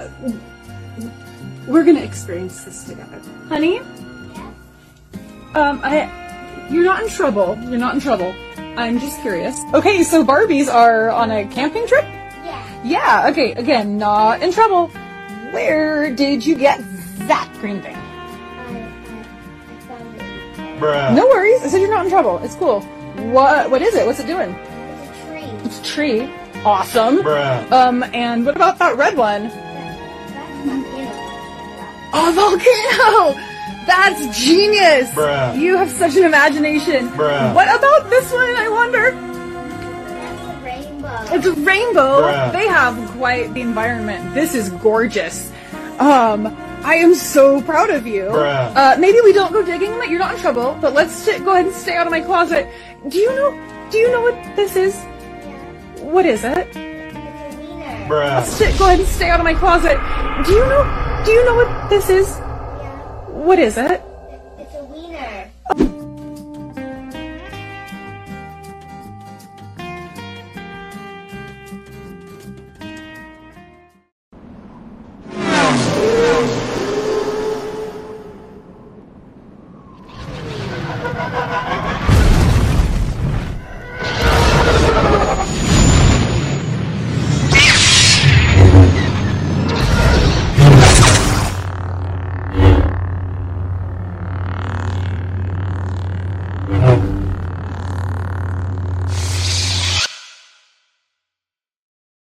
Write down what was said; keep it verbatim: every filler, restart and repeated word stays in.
we're gonna experience this together. Honey? Um, I... You're not in trouble. You're not in trouble. I'm just curious. Okay, so Barbies are on a camping trip? Yeah. Yeah, okay, again, not in trouble. Where did you get that green thing? I, I, I found it. Bruh. No worries. I said you're not in trouble. It's cool. What? What is it? What's it doing? It's a tree. It's a tree. Awesome. Bruh. Um, and what about that red one? That, that's volcano. A volcano! That's genius! Bruh. You have such an imagination. Bruh. What about this one, I wonder? That's a rainbow. It's a rainbow. Bruh. They have quite the environment. This is gorgeous. Um, I am so proud of you. Bruh. Uh, maybe we don't go digging, but you're not in trouble. But let's sit, go ahead and stay out of my closet. Do you know? Do you know what this is? Yeah. What is it? It's a wiener. Bruh. Let's sit, go ahead and stay out of my closet. Do you know? Do you know what this is? Yeah. What is it?